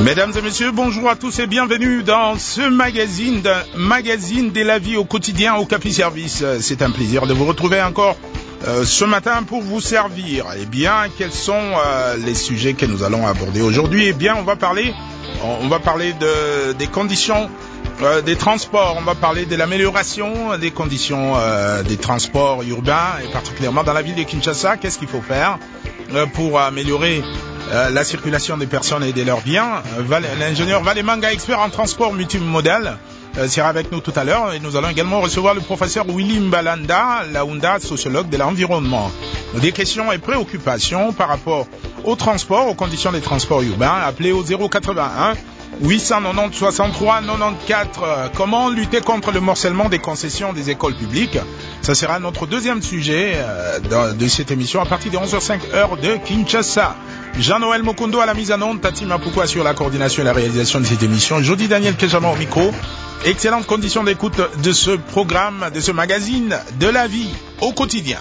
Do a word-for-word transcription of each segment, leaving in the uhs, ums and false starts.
Mesdames et messieurs, bonjour à tous et bienvenue dans ce magazine, de, magazine de la vie au quotidien au Capi Service. C'est un plaisir de vous retrouver encore euh, ce matin pour vous servir. Eh bien, quels sont euh, les sujets que nous allons aborder aujourd'hui? Eh bien, on va parler, on va parler de, des conditions euh, des transports. On va parler de l'amélioration des conditions euh, des transports urbains et particulièrement dans la ville de Kinshasa. Qu'est-ce qu'il faut faire euh, pour améliorer Euh, la circulation des personnes et de leurs biens? Val- L'ingénieur Valemanga, expert en transport multimodal, euh, sera avec nous tout à l'heure et nous allons également recevoir le professeur Willy Mbalanda Laounda, sociologue de l'environnement. Des questions et préoccupations par rapport au transport, aux conditions des transports urbains, appelez au zéro quatre-vingt-un huit cent quatre-vingt-dix soixante-trois quatre-vingt-quatorze. Comment lutter contre le morcellement des concessions des écoles publiques? Ça sera notre deuxième sujet euh, de, de cette émission à partir de onze heures cinq heure de Kinshasa. Jean-Noël Mokondo à la mise en onde, Tati Mapoukoua sur la coordination et la réalisation de cette émission, Jody Daniel Kejama au micro. Excellente condition d'écoute de ce programme, de ce magazine de la vie au quotidien.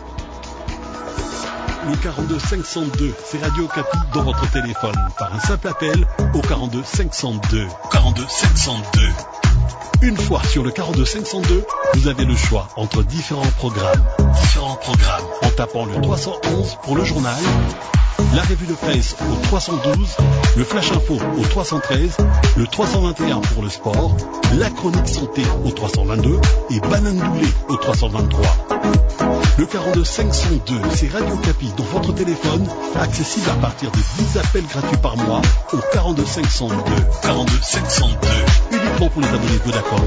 Le quarante-deux cinq cent deux, c'est Radio Capi dans votre téléphone par un simple appel au quarante-deux cinq cent deux. quarante-deux cinq cent deux. Une fois sur le quarante-deux cinq cent deux, vous avez le choix entre différents programmes. Différents programmes. En tapant le trois cent onze pour le journal, la revue de presse au trois cent douze, le flash info au trois cent treize, le trois cent vingt et un pour le sport, la chronique santé au trois cent vingt-deux et Banane Doulé au trois cent vingt-trois. Le quarante-deux cinq cent deux, c'est Radio Capi dans votre téléphone, accessible à partir de dix appels gratuits par mois au quarante-deux cinq cent deux. quarante-deux cinq cent deux, uniquement pour les abonnés Vodacom.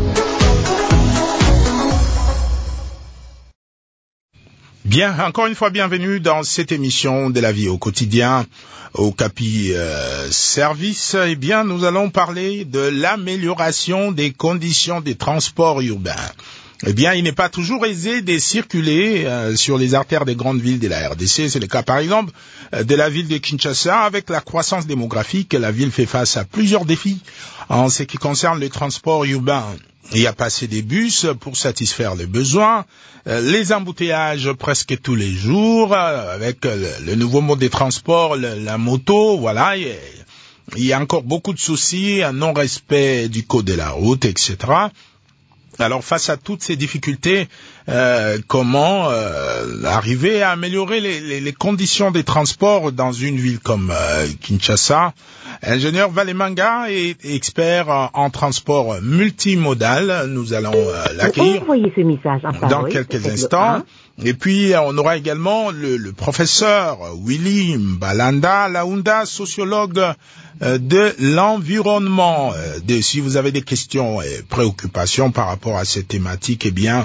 Bien, encore une fois, bienvenue dans cette émission de la vie au quotidien au Capi euh, Service. Eh bien, nous allons parler de l'amélioration des conditions des transports urbains. Eh bien, il n'est pas toujours aisé de circuler euh, sur les artères des grandes villes de la R D C. C'est le cas, par exemple, euh, de la ville de Kinshasa. Avec la croissance démographique, la ville fait face à plusieurs défis en ce qui concerne le transport urbain. Il y a pas assez de bus pour satisfaire les besoins, euh, les embouteillages presque tous les jours, euh, avec euh, le, le nouveau mode de transport, le, la moto, voilà. Il y, a, il y a encore beaucoup de soucis, un non-respect du code de la route, et cetera. Alors, face à toutes ces difficultés, euh, comment euh, arriver à améliorer les, les, les conditions des transports dans une ville comme euh, Kinshasa? Ingénieur Valemanga est expert en, en transport multimodal. Nous allons euh, l'accueillir ce message en dans quelques instants. Et puis, on aura également le, le professeur Willy Mbalanda Laounda, sociologue euh, de l'environnement. Euh, de, si vous avez des questions et préoccupations par rapport à cette thématique, eh bien,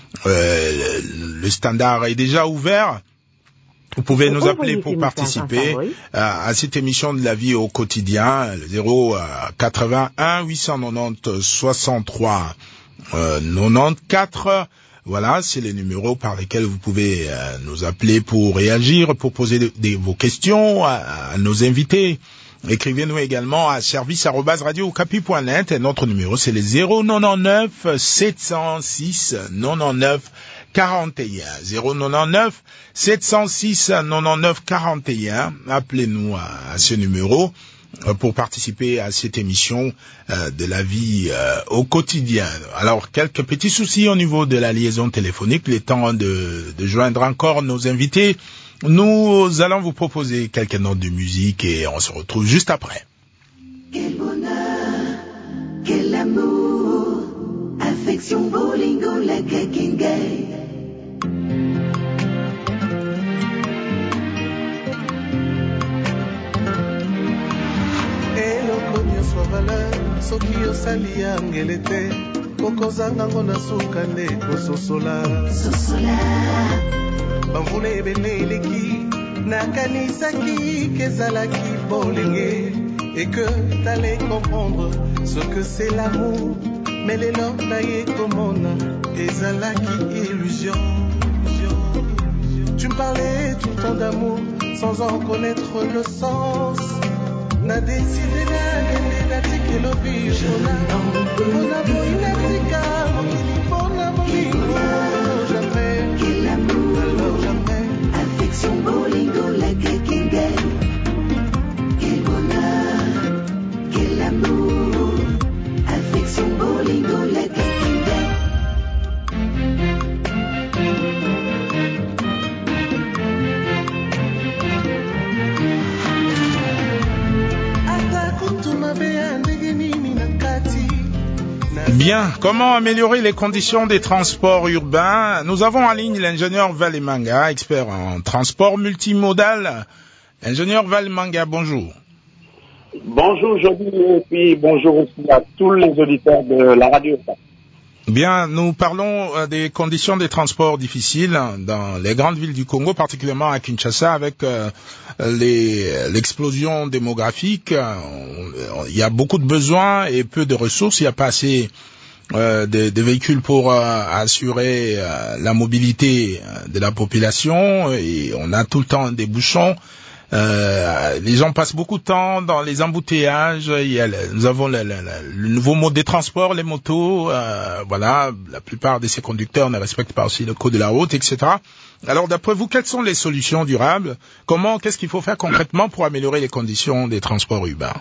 euh, le, le standard est déjà ouvert. Vous pouvez nous appeler pour participer à, à cette émission de la vie au quotidien, le zéro quatre-vingt-un huit cent quatre-vingt-dix soixante-trois quatre-vingt-quatorze. Voilà, c'est les numéros par lesquels vous pouvez euh, nous appeler pour réagir, pour poser de, de, vos questions à, à nos invités. Écrivez-nous également à service arobase radio capi point net et notre numéro c'est le zéro quatre-vingt-dix-neuf sept cent six quatre-vingt-dix-neuf quarante et un. zéro quatre-vingt-dix-neuf sept cent six quatre-vingt-dix-neuf quarante et un. Appelez-nous à, à ce numéro pour participer à cette émission euh, de la vie euh, au quotidien. Alors, quelques petits soucis au niveau de la liaison téléphonique. Il est temps de, de joindre encore nos invités. Nous allons vous proposer quelques notes de musique et on se retrouve juste après. Quel bonheur, quel amour, affection, bolingo, la gay. soki osali ya ngele te kokozanga ngo na suka nde kososola bamvula ebele eleki nakanisaki kezalaki bolenge et que t'allais comprendre ce que c'est l'amour mais lelo naye komona ezalaki illusion. Tu me parlais tout le temps d'amour sans en connaître le sens. Na décidé d'agender d'attaquer le vie. Je n'en peux plus. Jamais. Quel amour. Alors jamais. Affection, bolingo, la gay. Quel bonheur. Bien, comment améliorer les conditions des transports urbains? Nous avons en ligne l'ingénieur Valemanga, expert en transport multimodal. Ingénieur Valemanga, bonjour. Bonjour Jody et puis bonjour aussi à tous les auditeurs de la radio. Bien, nous parlons des conditions des transports difficiles dans les grandes villes du Congo, particulièrement à Kinshasa, avec euh, les, l'explosion démographique. Il y a beaucoup de besoins et peu de ressources. Il n'y a pas assez euh, de, de véhicules pour euh, assurer euh, la mobilité de la population et on a tout le temps des bouchons. Euh, les gens passent beaucoup de temps dans les embouteillages. Il y a le, nous avons le, le, le nouveau mode des transports, les motos. Euh, voilà, la plupart de ces conducteurs ne respectent pas aussi le code de la route, et cetera. Alors, d'après vous, quelles sont les solutions durables? Comment, qu'est-ce qu'il faut faire concrètement pour améliorer les conditions des transports urbains?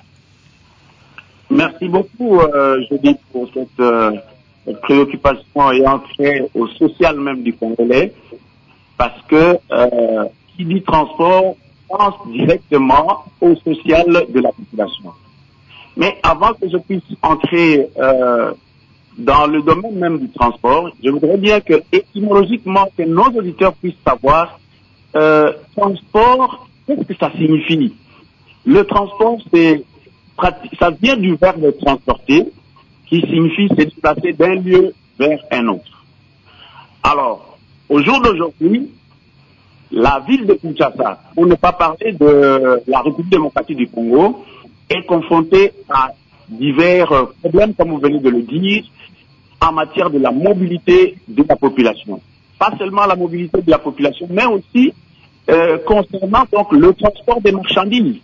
Merci beaucoup, euh, je dis, pour cette euh, préoccupation et entrée au social même du Congolais, parce que euh, qui dit transport pense directement au social de la population. Mais avant que je puisse entrer euh, dans le domaine même du transport, je voudrais bien que, étymologiquement, que nos auditeurs puissent savoir euh, transport, qu'est-ce que ça signifie? Le transport, c'est ça vient du verbe transporter, qui signifie se déplacer d'un lieu vers un autre. Alors, au jour d'aujourd'hui, la ville de Kinshasa, pour ne pas parler de la République démocratique du Congo, est confrontée à divers problèmes, comme vous venez de le dire, en matière de la mobilité de la population. Pas seulement la mobilité de la population, mais aussi euh, concernant donc le transport des marchandises.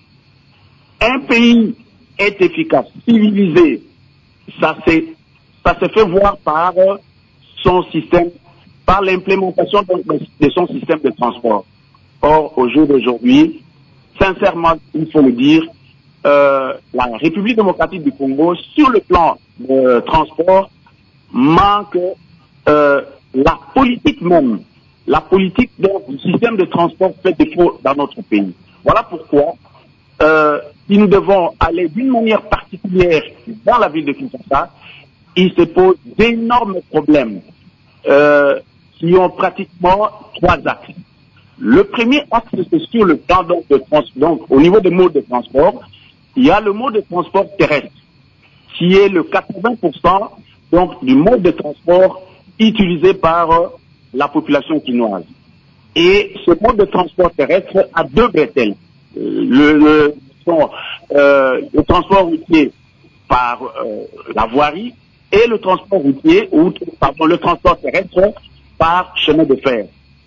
Un pays est efficace, civilisé, ça se, ça se fait voir par son système, par l'implémentation de son système de transport. Or, au jour d'aujourd'hui, sincèrement, il faut le dire, euh, la République démocratique du Congo, sur le plan de transport, manque euh, la politique même, la politique donc, du système de transport fait défaut dans notre pays. Voilà pourquoi, euh, si nous devons aller d'une manière particulière dans la ville de Kinshasa, il se pose d'énormes problèmes euh, qui ont pratiquement trois axes. Le premier axe, c'est sur le plan donc, de transport. Donc, au niveau des modes de transport, il y a le mode de transport terrestre, qui est le quatre-vingts pour cent donc, du mode de transport utilisé par euh, la population quinoise. Et ce mode de transport terrestre a deux bretelles. Le, le, son, euh, le transport routier par euh, la voirie et le transport routier, ou pardon, le transport terrestre par chemin de fer.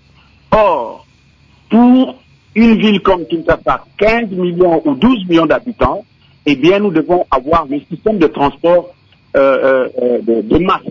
Or, pour une ville comme Kinshasa, quinze millions ou douze millions d'habitants, eh bien, nous devons avoir le système de transport euh, euh, de, de masse.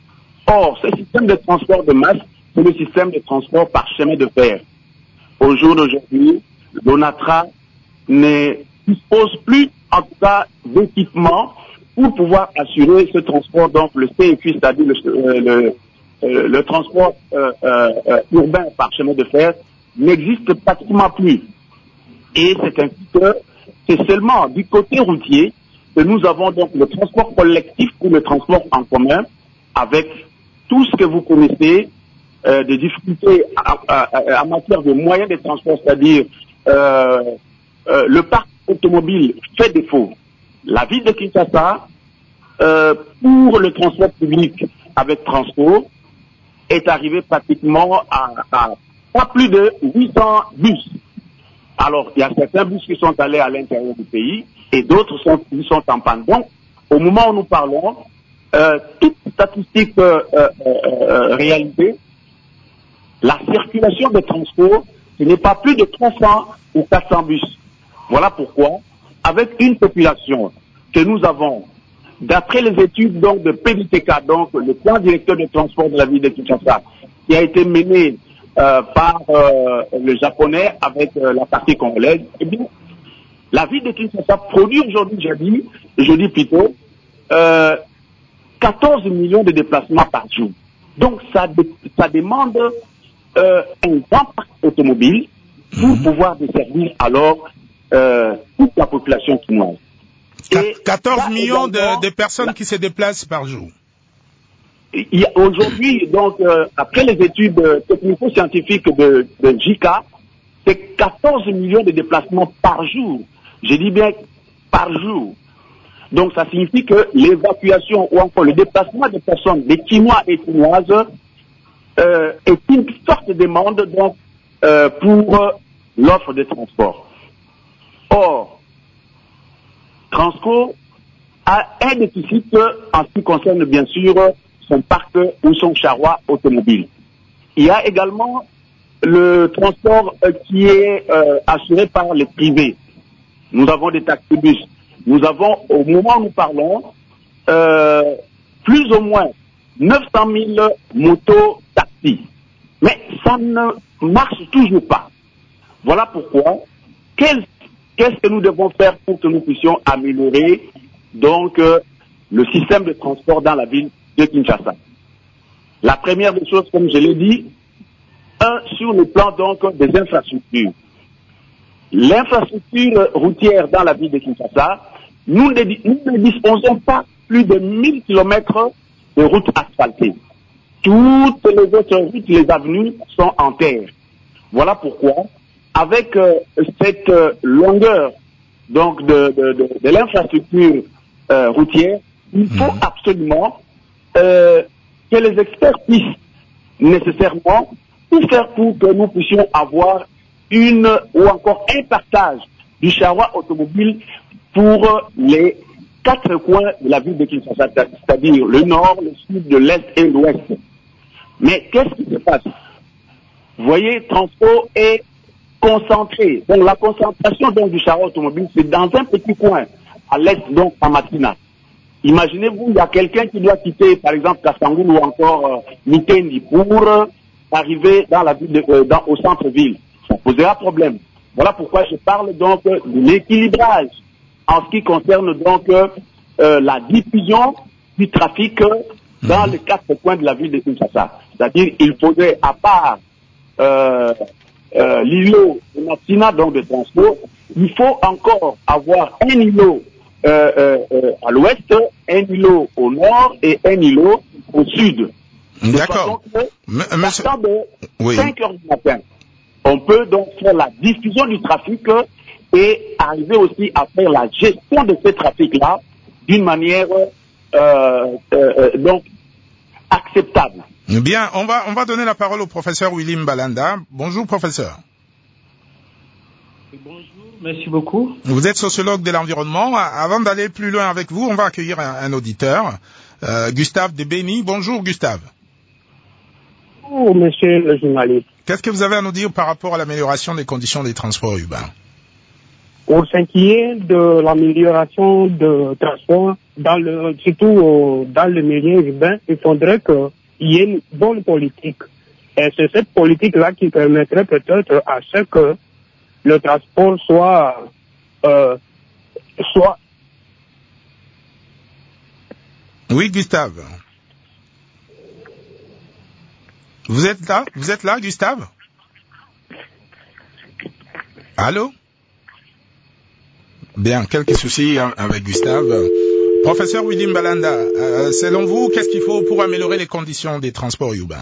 Or, ce système de transport de masse, c'est le système de transport par chemin de fer. Au jour d'aujourd'hui, l'ONATRA ne dispose plus, en tout cas, d'équipements pour pouvoir assurer ce transport, donc le C F U, c'est-à-dire le, euh, le, euh, le transport euh, euh, urbain par chemin de fer, n'existe pratiquement plus. Et c'est ainsi que c'est seulement du côté routier que nous avons donc le transport collectif ou le transport en commun, avec tout ce que vous connaissez, euh, des difficultés en matière de moyens de transport, c'est-à-dire euh, euh, le parc automobile fait défaut. La ville de Kinshasa, euh, pour le transport public avec transport, est arrivée pratiquement à, à pas plus de huit cents bus. Alors, il y a certains bus qui sont allés à l'intérieur du pays et d'autres sont, qui sont en panne. Donc, au moment où nous parlons, euh, toute statistique euh, euh, euh, réalisée, la circulation de transport, ce n'est pas plus de trois cents ou quatre cents bus. Voilà pourquoi, avec une population que nous avons, d'après les études donc, de P D T K, donc le plan directeur de transport de la ville de Kinshasa, qui a été mené euh, par euh, le japonais avec euh, la partie congolaise, eh bien, la ville de Kinshasa produit aujourd'hui, je dis, je dis plutôt, euh, quatorze millions de déplacements par jour. Donc ça, ça demande euh, un grand parc automobile pour mmh. pouvoir desservir alors euh, toute la population chinoise. quatorze millions de, de personnes qui se déplacent par jour. il y a aujourd'hui, donc, euh, après les études euh, technico-scientifiques de, de J C A, c'est quatorze millions de déplacements par jour. Je dis bien par jour. Donc, ça signifie que l'évacuation ou encore le déplacement des personnes, des Chinois et Chinoises, euh, est une forte demande donc, euh, pour euh, l'offre de transport. Or, Transco a un déficit en ce qui concerne bien sûr son parc ou son charroi automobile. Il y a également le transport euh, qui est euh, assuré par les privés. Nous avons des taxibus. Nous avons, au moment où nous parlons, euh, plus ou moins neuf cent mille motos taxis. Mais ça ne marche toujours pas. Voilà pourquoi, quel, qu'est-ce que nous devons faire pour que nous puissions améliorer donc euh, le système de transport dans la ville de Kinshasa. La première des choses, comme je l'ai dit, un, sur le plan donc des infrastructures. L'infrastructure routière dans la ville de Kinshasa, nous ne, nous ne disposons pas plus de mille kilomètres de routes asphaltées. Toutes les autres routes, les avenues sont en terre. Voilà pourquoi, avec euh, cette euh, longueur donc de, de, de, de l'infrastructure euh, routière, il faut mmh. absolument euh, que les experts puissent nécessairement tout faire pour que nous puissions avoir une ou encore un partage du charroi automobile pour les quatre coins de la ville de Kinshasa, c'est-à-dire le nord, le sud, de l'est et l'ouest. Mais qu'est-ce qui se passe? Vous voyez, transport est concentré. Donc la concentration donc, du charroi automobile, c'est dans un petit coin, à l'est, donc à Matina. Imaginez-vous, il y a quelqu'un qui doit quitter, par exemple, Kassangou ou encore euh, Mikendi pour euh, arriver dans la ville de, euh, dans, au centre-ville. Ça posera problème. Voilà pourquoi je parle donc de l'équilibrage en ce qui concerne donc euh, euh, la diffusion du trafic euh, dans mmh. les quatre coins de la ville de Kinshasa. C'est-à-dire il faudrait, à part euh, euh, l'îlot de Matina, donc de transport, il faut encore avoir un îlot euh, euh, euh, à l'ouest, un îlot au nord et un îlot au sud. D'accord. Monsieur... de oui. cinq heures du matin, on peut donc faire la diffusion du trafic et arriver aussi à faire la gestion de ce trafic-là d'une manière euh, euh, donc acceptable. Bien, on va on va donner la parole au professeur Willy Mbalanda. Bonjour professeur. Bonjour, merci beaucoup. Vous êtes sociologue de l'environnement. Avant d'aller plus loin avec vous, on va accueillir un, un auditeur, euh, Gustave de Béni. Bonjour Gustave. Bonjour monsieur le journaliste. Qu'est-ce que vous avez à nous dire par rapport à l'amélioration des conditions des transports urbains? Pour ce qui est de l'amélioration de transport, dans le, surtout dans le milieu urbain, il faudrait qu'il y ait une bonne politique. Et c'est cette politique-là qui permettrait peut-être à ce que le transport soit, euh, soit. Oui, Gustave. Vous êtes là? Vous êtes là, Gustave? Allô? Bien, quelques soucis avec Gustave. Professeur Willy Mbalanda, euh, selon vous, qu'est-ce qu'il faut pour améliorer les conditions des transports urbains?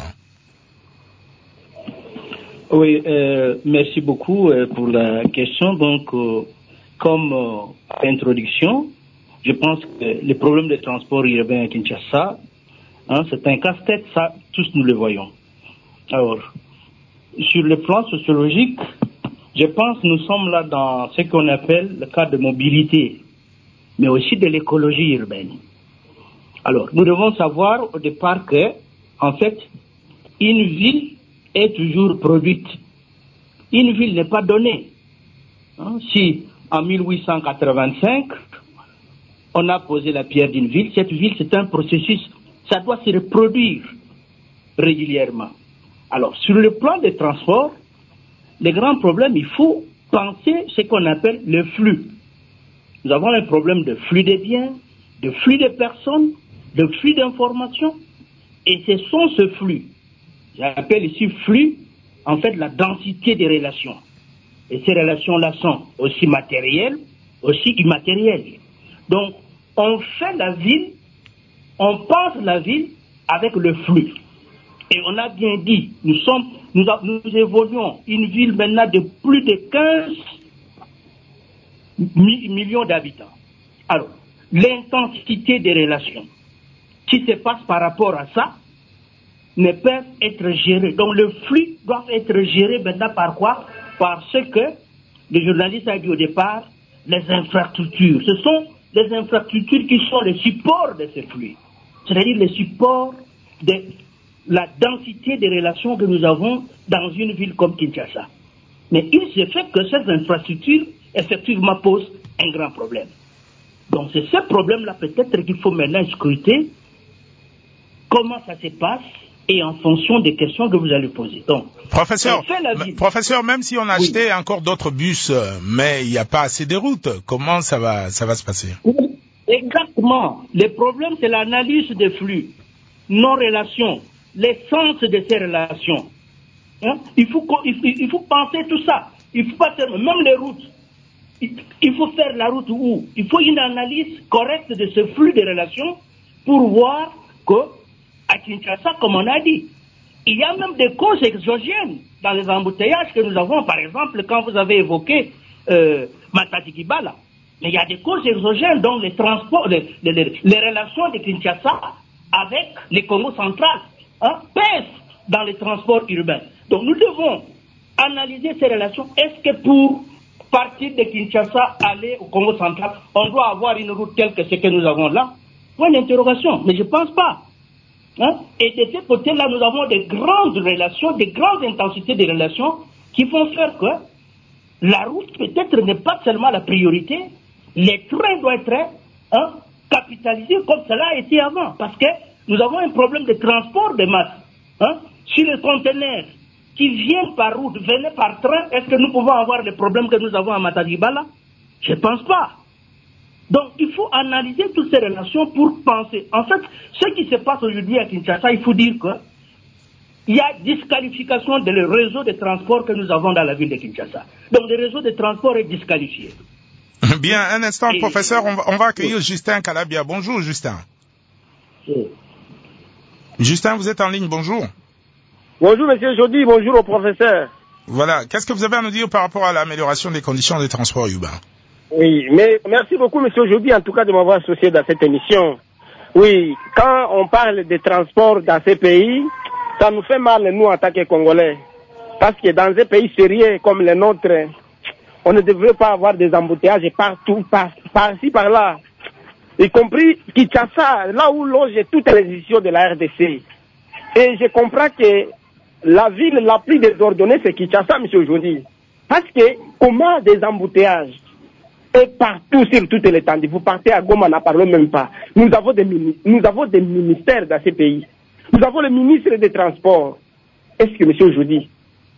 Oui, euh, merci beaucoup euh, pour la question. Donc, euh, comme euh, introduction, je pense que les problèmes de transport urbain à Kinshasa, hein, c'est un casse-tête, ça, tous nous le voyons. Alors, sur le plan sociologique, je pense que nous sommes là dans ce qu'on appelle le cas de mobilité, mais aussi de l'écologie urbaine. Alors, nous devons savoir au départ que, en fait, une ville est toujours produite. Une ville n'est pas donnée. Hein? Si, en mille huit cent quatre-vingt-cinq, on a posé la pierre d'une ville, cette ville, c'est un processus, ça doit se reproduire régulièrement. Alors, sur le plan des transports, les grands problèmes, il faut penser ce qu'on appelle le flux. Nous avons un problème de flux de biens, de flux de personnes, de flux d'informations, et ce sont ce flux. J'appelle ici flux, en fait, la densité des relations. Et ces relations-là sont aussi matérielles, aussi immatérielles. Donc, on fait la ville, on pense la ville, avec le flux. Et on a bien dit, nous sommes, nous, a, nous évoluons une ville maintenant de plus de quinze mi- millions d'habitants. Alors, l'intensité des relations qui se passent par rapport à ça ne peuvent être gérées. Donc le flux doit être géré maintenant par quoi? Par ce que le journaliste a dit au départ, les infrastructures. Ce sont les infrastructures qui sont les supports de ces flux. C'est-à-dire les supports de la densité des relations que nous avons dans une ville comme Kinshasa. Mais il se fait que ces infrastructures, effectivement, posent un grand problème. Donc c'est ce problème-là peut-être qu'il faut maintenant scruter comment ça se passe et en fonction des questions que vous allez poser. Donc, professeur, m- professeur, même si on a acheté oui. encore d'autres bus, mais il n'y a pas assez de routes, comment ça va, ça va se passer? Exactement. Le problème, c'est l'analyse des flux, nos relations, l'essence de ces relations. Hein? Il faut, il, il faut penser tout ça. Il faut pas faire, même les routes. Il, il faut faire la route où? Il faut une analyse correcte de ce flux de relations pour voir que à Kinshasa, comme on a dit, il y a même des causes exogènes dans les embouteillages que nous avons. Par exemple, quand vous avez évoqué euh, Matadi-Kibala, mais il y a des causes exogènes, dont les transports, les, les, les, les relations de Kinshasa avec les Congo central hein, pèsent dans les transports urbains. Donc nous devons analyser ces relations. Est-ce que pour partir de Kinshasa, aller au Congo central, on doit avoir une route telle que ce que nous avons là? Point d'interrogation, mais je ne pense pas. Hein? Et de ce côté-là, nous avons des grandes relations, des grandes intensités de relations qui vont faire que la route peut-être n'est pas seulement la priorité, les trains doivent être hein, capitalisés comme cela a été avant. Parce que nous avons un problème de transport de masse. Hein? Si les conteneurs qui viennent par route venaient par train, est-ce que nous pouvons avoir les problèmes que nous avons à Matadi-Kibala? Je ne pense pas. Donc, il faut analyser toutes ces relations pour penser. En fait, ce qui se passe aujourd'hui à Kinshasa, il faut dire qu'il y a disqualification de le réseau de transport que nous avons dans la ville de Kinshasa. Donc, le réseau de transport est disqualifié. Bien, un instant, Et, professeur, on va, on va accueillir oui. Justin Calabia. Bonjour, Justin. Oui. Justin, vous êtes en ligne, bonjour. Bonjour, monsieur Jody, bonjour au professeur. Voilà, qu'est-ce que vous avez à nous dire par rapport à l'amélioration des conditions de transport urbain? Oui, mais merci beaucoup, monsieur Aujourd'hui, en tout cas, de m'avoir associé dans cette émission. Oui, quand on parle de transport dans ces pays, ça nous fait mal, nous, en tant que Congolais. Parce que dans un pays sérieux comme le nôtre, on ne devrait pas avoir des embouteillages partout, par, par-ci, par-là. Y compris Kinshasa, là où loge toutes les institutions de la R D C. Et je comprends que la ville la plus désordonnée, c'est Kinshasa, monsieur Aujourd'hui. Parce que, comment des embouteillages et partout sur toute l'étendue. Vous partez à Goma, n'en parlons même pas. Nous avons des nous avons des ministères dans ces pays. Nous avons le ministre des Transports. Est-ce que monsieur Aujourd'hui?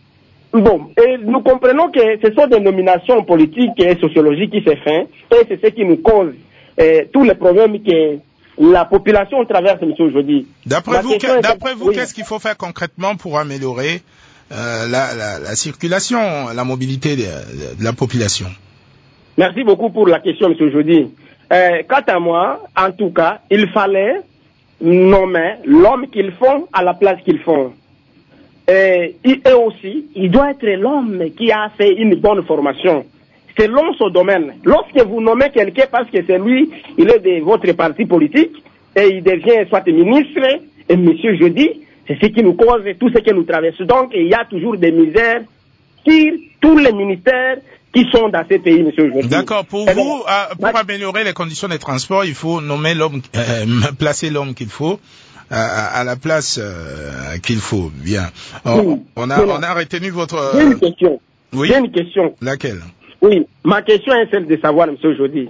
Bon, et nous comprenons que ce sont des nominations politiques et sociologiques qui se font, et c'est ce qui nous cause eh, tous les problèmes que la population traverse, monsieur Aujourd'hui. D'après vous, que, d'après vous oui. qu'est-ce qu'il faut faire concrètement pour améliorer euh, la, la, la circulation, la mobilité de, de, de la population? Merci beaucoup pour la question, monsieur Jody. Euh, quant à moi, en tout cas, il fallait nommer l'homme qu'ils font à la place qu'ils font. Et, et aussi, il doit être l'homme qui a fait une bonne formation. Selon son domaine. Lorsque vous nommez quelqu'un parce que c'est lui, il est de votre parti politique, et il devient soit ministre, et monsieur Jody, c'est ce qui nous cause tout ce que nous traversons. Donc, il y a toujours des misères sur tous les ministères qui sont dans ces pays, monsieur aujourd'hui. D'accord. Pour et vous, donc, euh, pour bah, améliorer les conditions des transports, il faut nommer l'homme, euh, placer l'homme qu'il faut euh, à la place euh, qu'il faut. Bien. On, oui, on a, on a retenu votre. Euh... J'ai une question. Oui. J'ai une question. Laquelle? Oui. Ma question est celle de savoir, monsieur aujourd'hui.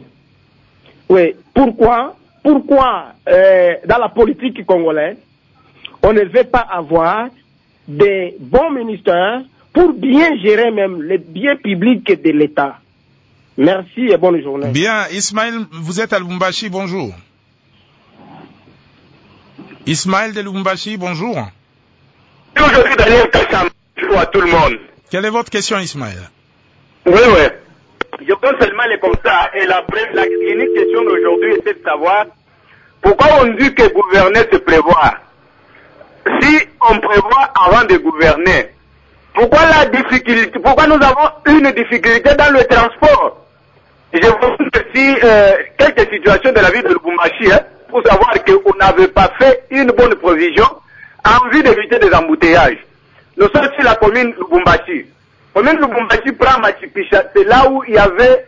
Oui. Pourquoi, pourquoi euh, dans la politique congolaise, on ne veut pas avoir des bons ministères pour bien gérer même les biens publics de l'État. Merci et bonne journée. Bien, Ismaël, vous êtes à Lubumbashi, bonjour. Ismaël de Lubumbashi, bonjour. Aujourd'hui, Daniel Kassam, bonjour à tout le monde. Quelle est votre question, Ismaël? Oui, oui. Je pense seulement les comme ça. Et la, la unique question d'aujourd'hui, c'est de savoir pourquoi on dit que gouverner, c'est prévoir. si on prévoit avant de gouverner, pourquoi la difficulté, pourquoi nous avons une difficulté dans le transport? Je vous dis si euh, quelques situations de la ville de Lubumbashi, hein, pour savoir qu'on n'avait pas fait une bonne provision en vue d'éviter des embouteillages. Nous sommes sur la commune Lubumbashi. La commune Lubumbashi prend Machipicha, c'est là où il y avait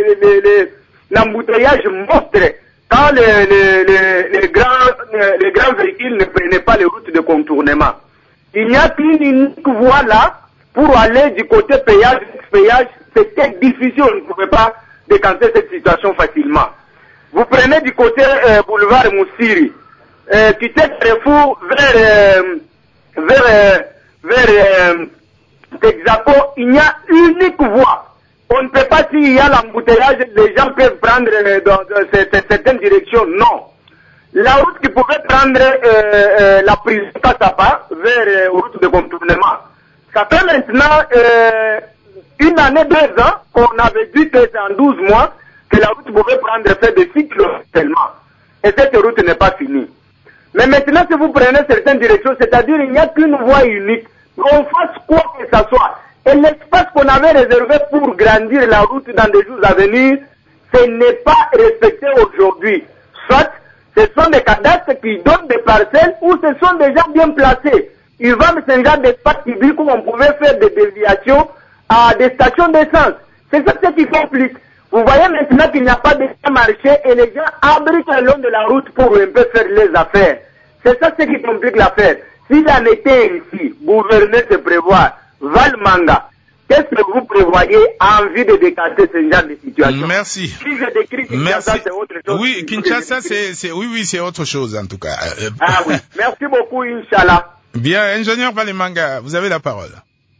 l'embouteillage monstre. Quand les, les, les, les, grands, les grands véhicules ne prenaient pas les routes de contournement. Il n'y a qu'une unique voie là pour aller du côté péage, péage, c'était difficile, on ne pouvait pas décanter cette situation facilement. Vous prenez du côté euh, boulevard Moussiri, euh, quittez Carrefour vers, euh, vers, euh, vers euh, Texaco, il y a une unique voie. On ne peut pas, s'il y a l'embouteillage, les gens peuvent prendre euh, dans, dans certaines directions. Non. La route qui pouvait prendre euh, euh, la prison Kassapa vers euh, route de contournement. Ça fait maintenant euh, une année, deux ans qu'on avait dit que c'est en douze mois que la route pouvait prendre fait de six kilomètres seulement. Et cette route n'est pas finie. Mais maintenant, si vous prenez certaines directions, c'est-à-dire il n'y a qu'une voie unique, qu'on fasse quoi que ça soit. Et l'espace qu'on avait réservé pour grandir la route dans des jours à venir, ce n'est pas respecté aujourd'hui. Soit, ce sont des cadastres qui donnent des parcelles ou ce sont des gens bien placés. Il va me c'est un genre d'espace public où on pouvait faire des déviations à des stations d'essence. C'est ça ce qui complique. Vous voyez maintenant qu'il n'y a pas de marché et les gens abritent le long de la route pour un peu faire les affaires. C'est ça ce qui complique l'affaire. Si en était ici, gouverner se prévoit, Valmanga, qu'est-ce que vous prévoyez en vue de décanter ce genre de situation? Merci. Si je décris Kinshasa, c'est autre chose. Oui, Kinshasa, c'est, c'est, oui, oui, c'est autre chose en tout cas. Ah oui. Merci beaucoup, Inch'Allah. Bien, ingénieur Valimanga, vous avez la parole.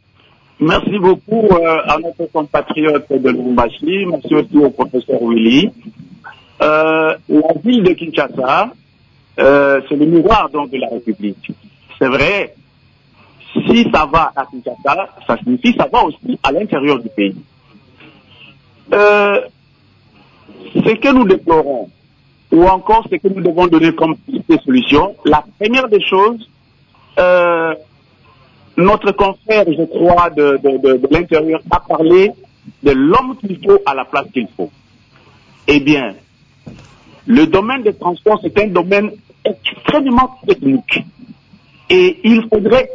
Merci beaucoup euh, à notre compatriote de Lubumbashi, merci aussi au professeur Willy. Euh, la ville de Kinshasa, euh, c'est le miroir donc de la République. C'est vrai, si ça va à Kinshasa, ça signifie que ça va aussi à l'intérieur du pays. Euh, ce que nous déplorons, ou encore ce que nous devons donner comme des solutions, la première des choses, euh, notre confrère, je crois, de, de, de, de l'intérieur a parlé de l'homme qu'il faut à la place qu'il faut. Eh bien, le domaine des transports, c'est un domaine extrêmement technique. Et il faudrait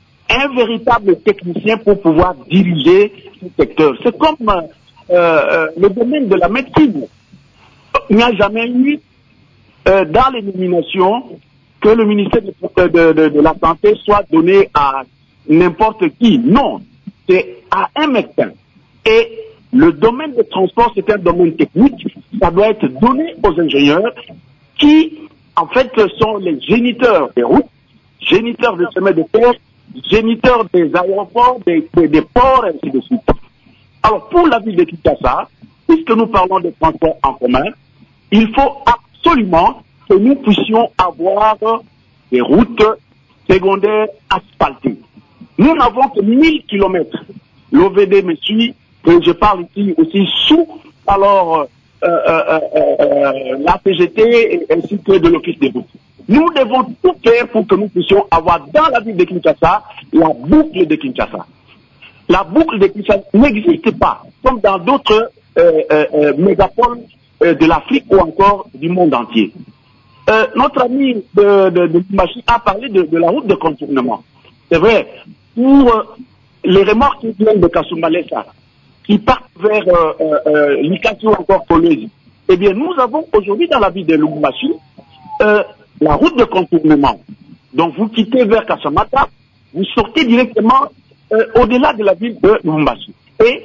un véritable technicien pour pouvoir diriger ce secteur. C'est comme euh, euh, le domaine de la médecine. Il n'y a jamais eu euh, dans les nominations que le ministère de, de, de, de la Santé soit donné à n'importe qui. Non, c'est à un médecin. Et le domaine des transports, c'est un domaine technique. Ça doit être donné aux ingénieurs qui, en fait, sont les géniteurs des routes, géniteurs des chemins de fer, géniteurs des aéroports, des, des, des ports, et ainsi de suite. Alors, pour la ville de Kinshasa, puisque nous parlons de transports en commun, il faut absolument que nous puissions avoir des routes secondaires asphaltées. Nous n'avons que mille kilomètres. L'O V D me suit, que je parle ici aussi sous, alors, euh, euh, euh, euh, la C G T ainsi que de l'Office des routes. Nous devons tout faire pour que nous puissions avoir dans la ville de Kinshasa la boucle de Kinshasa. La boucle de Kinshasa n'existe pas, comme dans d'autres euh, euh, euh, mégapoles euh, de l'Afrique ou encore du monde entier. Euh, notre ami de, de, de Lubumbashi a parlé de, de la route de contournement. C'est vrai, pour euh, les remorques qui viennent de Kasumbalesa, qui partent vers euh, euh, euh, Likasi ou encore Kolwezi, eh bien nous avons aujourd'hui dans la ville de Lubumbashi euh, la route de contournement. Donc vous quittez vers Kasamata, vous sortez directement euh, au-delà de la ville de Lubumbashi. Et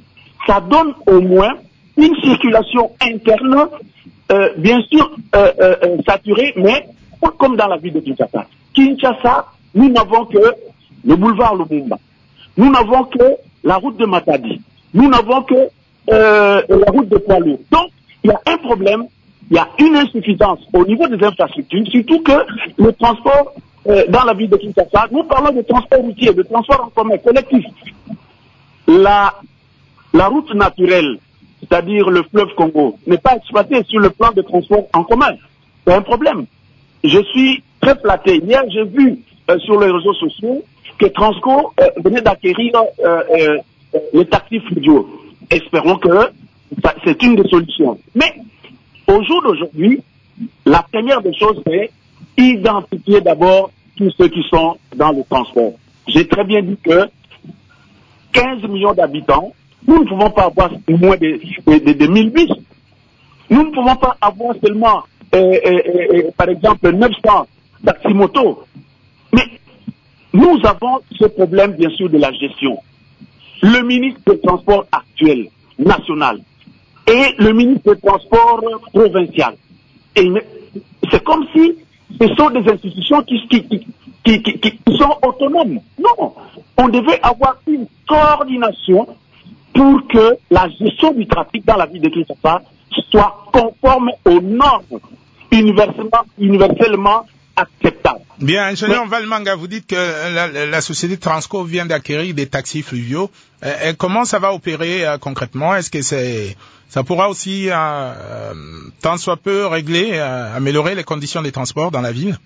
ça donne au moins une circulation interne, euh, bien sûr euh, euh, euh, saturée, mais pas comme dans la ville de Kinshasa. Kinshasa, nous n'avons que le boulevard Lumumba. Nous n'avons que la route de Matadi. Nous n'avons que euh, la route de Poilou. Donc, il y a un problème, il y a une insuffisance au niveau des infrastructures, surtout que le transport euh, dans la ville de Kinshasa, nous parlons de transport routier, de transport en commun, collectif. La, la route naturelle, c'est-à-dire le fleuve Congo, n'est pas exploitée sur le plan de transport en commun. C'est un problème. Je suis très flatté. Hier, j'ai vu euh, sur les réseaux sociaux que Transco euh, venait d'acquérir euh, euh, les taxis fluviaux. Espérons que ça, c'est une des solutions. Mais au jour d'aujourd'hui, la première des choses, c'est identifier d'abord tous ceux qui sont dans le transport. J'ai très bien dit que quinze millions d'habitants, nous ne pouvons pas avoir moins de, de, de, de mille bus. Nous ne pouvons pas avoir seulement, euh, euh, euh, par exemple, neuf cents taxis-motos. Mais nous avons ce problème, bien sûr, de la gestion. Le ministre des Transports actuel, national, et le ministre des Transports provincial. Et c'est comme si ce sont des institutions qui, qui, qui, qui, qui, qui sont autonomes. Non, on devait avoir une coordination pour que la gestion du trafic dans la ville de Kinshasa soit conforme aux normes universellement, universellement acceptables. Bien, ingénieur Valmanga, vous dites que la, la société Transco vient d'acquérir des taxis fluviaux. Et, et comment ça va opérer euh, concrètement? Est-ce que c'est, ça pourra aussi, euh, euh, tant soit peu, régler, euh, améliorer les conditions des transports dans la ville?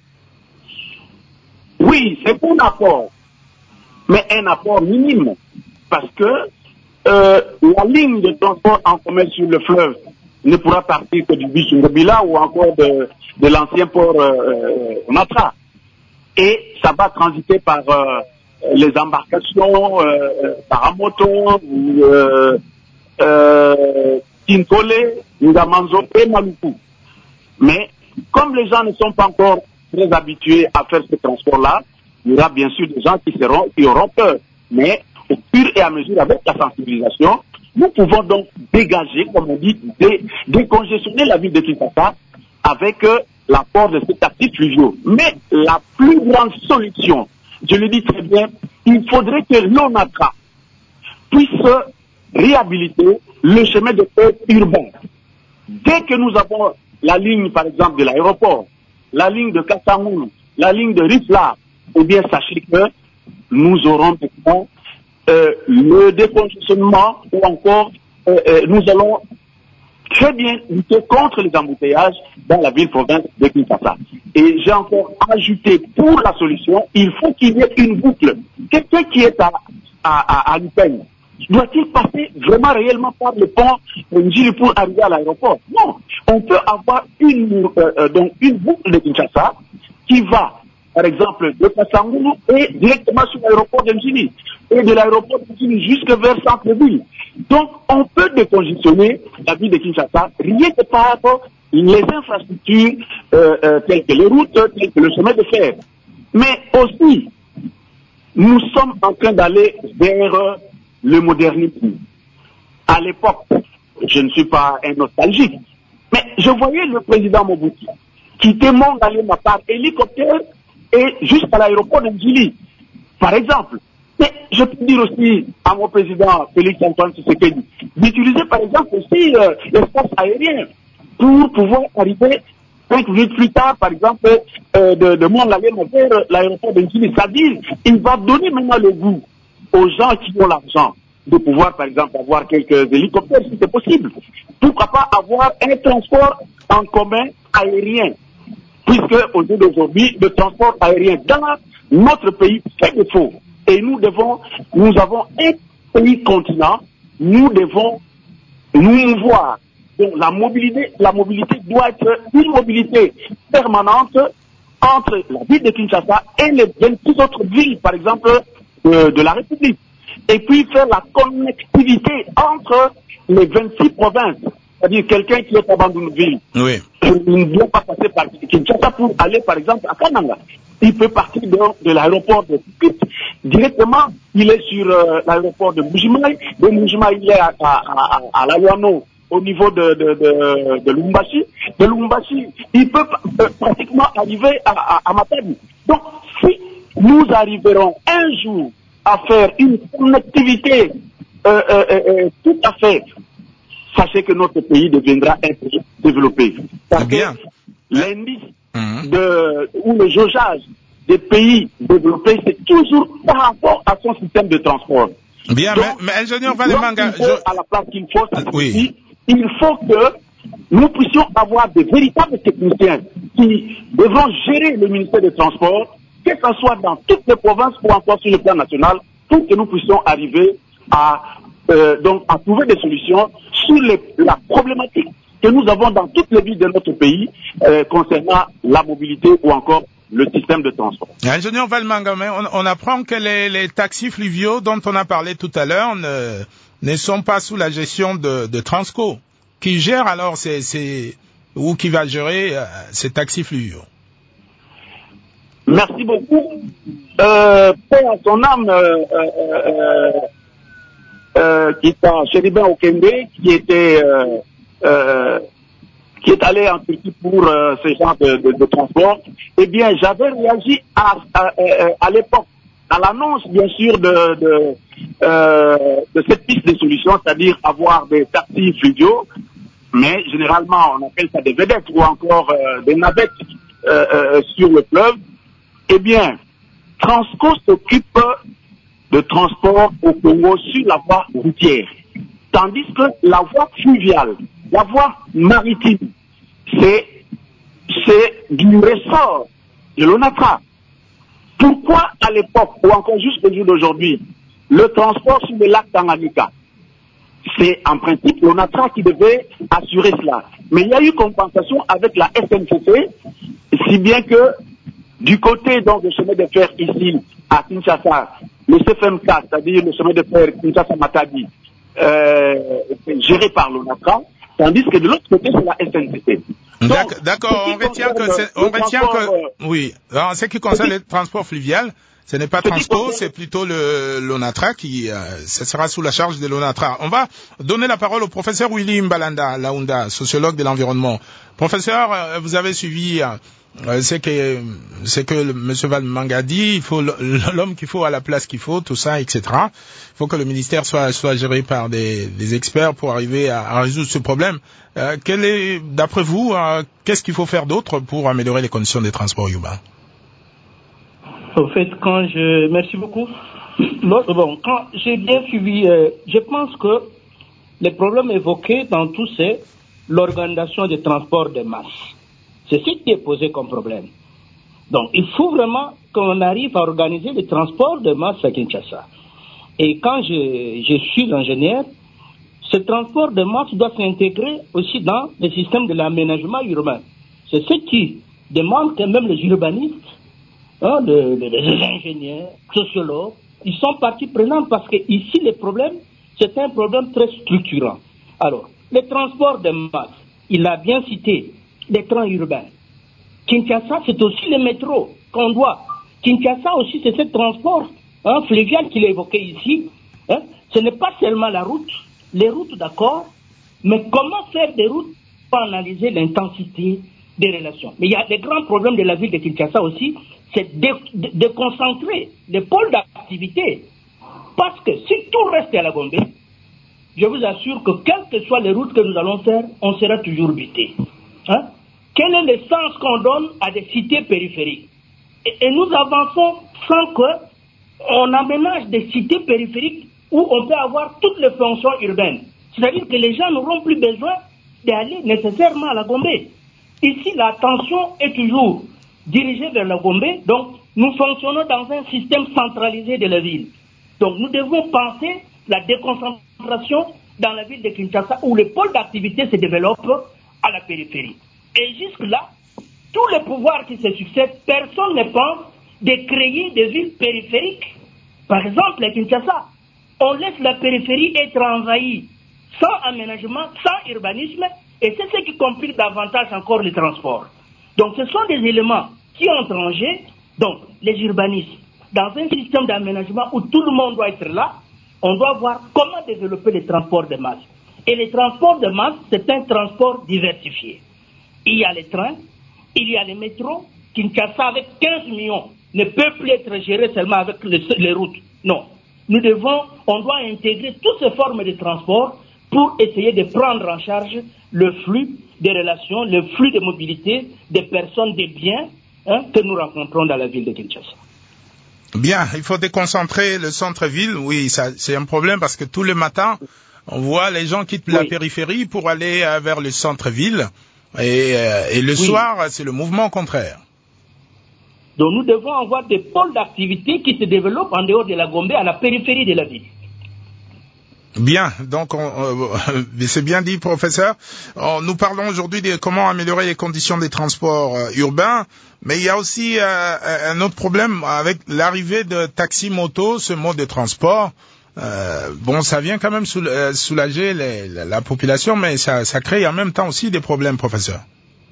Oui, c'est un apport, mais un apport minime, parce que euh, la ligne de transport en commun sur le fleuve ne pourra partir que du Bishungobila ou encore de, de l'ancien port euh, Matra. Et ça va transiter par euh, les embarcations euh, par moto, euh, euh, Kinkole, Ngamanzo et Maluku. Mais comme les gens ne sont pas encore très habitués à faire ce transport-là, il y aura bien sûr des gens qui seront, qui auront peur. Mais au fur et à mesure, avec la sensibilisation, nous pouvons donc dégager, comme on dit, dé, décongestionner la ville de Kinshasa avec euh, l'apport de ces taxis fluviaux. Mais la plus grande solution, je le dis très bien, il faudrait que l'ONATRA puisse réhabiliter le chemin de fer urbain. Dès que nous avons la ligne, par exemple, de l'aéroport, la ligne de Kassamou, la ligne de Rifla, eh bien, sachez que nous aurons maintenant euh, le décongestionnement ou encore euh, euh, nous allons très bien lutter contre les embouteillages dans la ville-province de Kinshasa. Et j'ai encore ajouté pour la solution, il faut qu'il y ait une boucle. Quelqu'un qui est à, à, à, à Lupin, doit-il passer vraiment réellement par le pont Njili pour arriver à l'aéroport? Non. On peut avoir une, euh, donc une boucle de Kinshasa qui va, par exemple, de Kassangou et directement sur l'aéroport de Njili. Et de l'aéroport de Njili jusque vers centre-ville. Donc, on peut décongestionner la ville de Kinshasa rien que par les infrastructures euh, euh, telles que les routes, telles que le chemin de fer. Mais aussi, nous sommes en train d'aller vers le modernisme. À l'époque, je ne suis pas un nostalgique, mais je voyais le président Mobutu quitter Mongalema par hélicoptère et jusqu'à l'aéroport de Njili, par exemple. Mais je peux dire aussi à mon président Félix Antoine Tshisekedi d'utiliser par exemple aussi euh, l'espace aérien pour pouvoir arriver cinq minutes plus tard, par exemple, euh, de, de Mongalema vers l'aéroport de Njili. C'est-à-dire, il va donner maintenant le goût aux gens qui ont l'argent de pouvoir, par exemple, avoir quelques hélicoptères si c'est possible. Pourquoi pas avoir un transport en commun aérien, puisque au jour d'aujourd'hui, le transport aérien dans notre pays fait défaut. Et nous devons, nous avons un pays continent, nous devons nous mouvoir. Donc la mobilité, la mobilité doit être une mobilité permanente entre la ville de Kinshasa et les vingt-six autres villes, par exemple, de, de la République. Et puis faire la connectivité entre les vingt-six provinces. C'est-à-dire quelqu'un qui est à Bandunville, oui. Il ne doit pas passer par Kinshasa pour aller, par exemple, à Kananga. Il peut partir de, de l'aéroport de Kit. Directement, il est sur euh, l'aéroport de Mbujimaï. De Mbujimaï, il est à, à, à, à Lawano, au niveau de, de, de, de Lumbashi. De Lumbashi, il peut euh, pratiquement arriver à, à, à Matadi. Donc, si nous arriverons un jour à faire une connectivité euh, euh, euh, tout à fait, sachez que notre pays deviendra un pays développé. Parce que l'indice mmh. de, ou le jaugeage des pays développés, c'est toujours par rapport à son système de transport. Bien, donc, mais, mais ingénieur Valemanga, je... à la place qu'il faut, oui. il faut que nous puissions avoir des véritables techniciens qui devront gérer le ministère des Transports que ce soit dans toutes les provinces ou encore sur le plan national, pour que nous puissions arriver à, euh, donc, à trouver des solutions sur les, la problématique que nous avons dans toutes les villes de notre pays euh, concernant la mobilité ou encore le système de transport. Ingénieur Valmangame, on, on apprend que les, les taxis fluviaux dont on a parlé tout à l'heure ne, ne sont pas sous la gestion de, de Transco. Qui gère alors ces, ces ou qui va gérer euh, ces taxis fluviaux? Merci beaucoup. Euh, paix à son âme, euh, euh, euh, qui est en Chéribin au Kembe, qui était euh, euh, qui est allé en Turquie pour euh, ce genre de, de, de transport. Eh bien, j'avais réagi à, à, à, à l'époque, à l'annonce, bien sûr, de, de, euh, de cette piste de solution, c'est-à-dire avoir des taxis fluviaux, mais généralement, on appelle ça des vedettes ou encore euh, des navettes euh, euh, sur le fleuve. Eh bien, Transco s'occupe de transport au Congo sur la voie routière, tandis que la voie fluviale, la voie maritime, c'est, c'est du ressort de l'ONATRA. Pourquoi à l'époque, ou encore jusqu'au jour d'aujourd'hui, le transport sur le lac Tanganyika, c'est en principe l'ONATRA qui devait assurer cela. Mais il y a eu compensation avec la S N C C, si bien que du côté donc du chemin de fer ici à Kinshasa, le C F M K, c'est-à-dire le chemin de fer Kinshasa-Matadi, euh, c'est géré par l'ONATRA, tandis que de l'autre côté c'est la S N C C. Donc, d'accord, on retient que, c'est, on retient que, oui, en ce qui concerne le transport fluvial, ce n'est pas Transco, c'est plutôt le, l'ONATRA qui, euh, ce sera sous la charge de l'ONATRA. On va donner la parole au professeur Willy Mbalanda Laounda, sociologue de l'environnement. Professeur, euh, vous avez suivi, euh, c'est que, c'est que le, M. Valmanga dit, il faut l'homme qu'il faut à la place qu'il faut, tout ça, et cetera. Il faut que le ministère soit, soit géré par des, des experts pour arriver à, à résoudre ce problème. Euh, quel est, d'après vous, euh, qu'est-ce qu'il faut faire d'autre pour améliorer les conditions des transports urbains? Au fait, quand je... Merci beaucoup. Bon, quand j'ai bien suivi, euh, je pense que les problèmes évoqués dans tout c'est l'organisation des transports de masse. C'est ce qui est posé comme problème. Donc, il faut vraiment qu'on arrive à organiser les transports de masse à Kinshasa. Et quand je, je suis ingénieur, ce transport de masse doit s'intégrer aussi dans le système de l'aménagement urbain. C'est ce qui demande que même les urbanistes, hein, les, les ingénieurs, sociologues, ils sont partie prenante parce que ici, le problème, c'est un problème très structurant. Alors, les transports de masse, il a bien cité les trains urbains. Kinshasa, c'est aussi le métro qu'on doit. Kinshasa aussi, c'est ce transport hein, fluvial qu'il a évoqué ici. Hein. Ce n'est pas seulement la route. Les routes, d'accord, mais comment faire des routes pour analyser l'intensité des relations. Mais il y a des grands problèmes de la ville de Kinshasa aussi, c'est de, de, de concentrer les pôles d'activité. Parce que si tout reste à la Gombe, je vous assure que quelles que soient les routes que nous allons faire, on sera toujours buté. Hein? Quel est le sens qu'on donne à des cités périphériques? et, et nous avançons sans qu'on aménage des cités périphériques où on peut avoir toutes les fonctions urbaines. C'est-à-dire que les gens n'auront plus besoin d'aller nécessairement à la Gombe. Ici, l'attention est toujours dirigée vers la Gombe, donc nous fonctionnons dans un système centralisé de la ville. Donc nous devons penser la déconcentration dans la ville de Kinshasa où le pôle d'activité se développe à la périphérie. Et jusque-là, tous les pouvoirs qui se succèdent, personne ne pense de créer des villes périphériques. Par exemple, à Kinshasa, on laisse la périphérie être envahie sans aménagement, sans urbanisme, et c'est ce qui complique davantage encore les transports. Donc ce sont des éléments qui ont rangé, donc les urbanistes, dans un système d'aménagement où tout le monde doit être là, on doit voir comment développer les transports de masse. Et les transports de masse, c'est un transport diversifié. Il y a les trains, il y a les métros, Kinshasa avec quinze millions ne peut plus être géré seulement avec les, les routes. Non. Nous devons, on doit intégrer toutes ces formes de transport pour essayer de prendre en charge le flux des relations, le flux de mobilité des personnes, des biens hein, que nous rencontrons dans la ville de Kinshasa. Bien, il faut déconcentrer le centre-ville. Oui, ça, c'est un problème parce que tous les matins, on voit les gens quittent oui. la périphérie pour aller euh, vers le centre-ville. Et, euh, et le oui. soir, c'est le mouvement contraire. Donc nous devons avoir des pôles d'activité qui se développent en dehors de la Gombe, à la périphérie de la ville. Bien, donc on, euh, c'est bien dit, professeur. On, nous parlons aujourd'hui de comment améliorer les conditions des transports euh, urbains, mais il y a aussi euh, un autre problème avec l'arrivée de taxi-moto, ce mode de transport. Euh, bon, ça vient quand même soul, euh, soulager les, la, la population, mais ça, ça crée en même temps aussi des problèmes, professeur.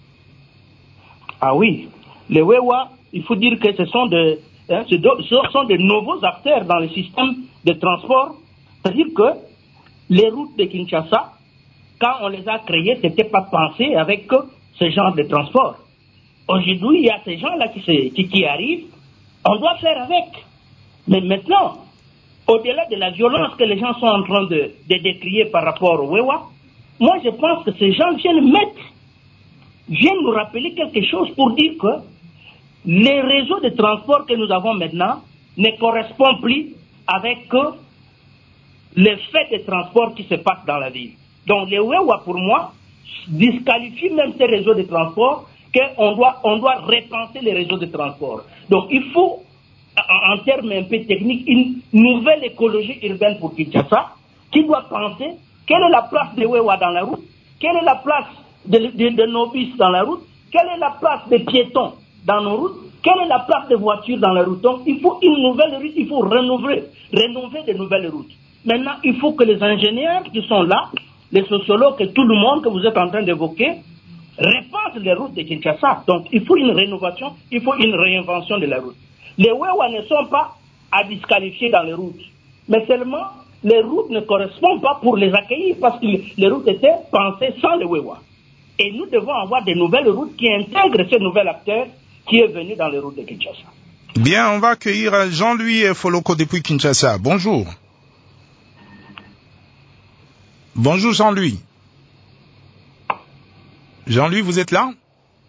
Ah oui, les Wewa, il faut dire que ce sont de, hein, ce, ce sont de nouveaux acteurs dans le système de transport. C'est-à-dire que les routes de Kinshasa, quand on les a créées, c'était pas pensé avec ce genre de transport. Aujourd'hui, il y a ces gens-là qui, se, qui, qui arrivent, on doit faire avec. Mais maintenant, au-delà de la violence que les gens sont en train de, de décrier par rapport au Wewa, moi je pense que ces gens viennent mettre, viennent nous rappeler quelque chose pour dire que les réseaux de transport que nous avons maintenant ne correspondent plus avec les faits de transport qui se passent dans la ville. Donc les Wewa, pour moi, disqualifient même ces réseaux de transport, qu'on doit, on doit repenser les réseaux de transport. Donc il faut, en, en termes un peu techniques, une nouvelle écologie urbaine pour Kinshasa, qui doit penser quelle est la place des Wewa dans la route, quelle est la place de, de, de nos bus dans la route, quelle est la place des piétons dans nos routes, quelle est la place des voitures dans la route. Donc il faut une nouvelle route, il faut renouveler, rénover de nouvelles routes. Maintenant, il faut que les ingénieurs qui sont là, les sociologues et tout le monde que vous êtes en train d'évoquer, repensent les routes de Kinshasa. Donc, il faut une rénovation, il faut une réinvention de la route. Les Wewa ne sont pas à disqualifier dans les routes, mais seulement les routes ne correspondent pas pour les accueillir parce que les routes étaient pensées sans les Wewa. Et nous devons avoir de nouvelles routes qui intègrent ce nouvel acteur qui est venu dans les routes de Kinshasa. Bien, on va accueillir Jean-Louis Foloko depuis Kinshasa. Bonjour. Bonjour Jean-Louis. Jean-Louis, vous êtes là?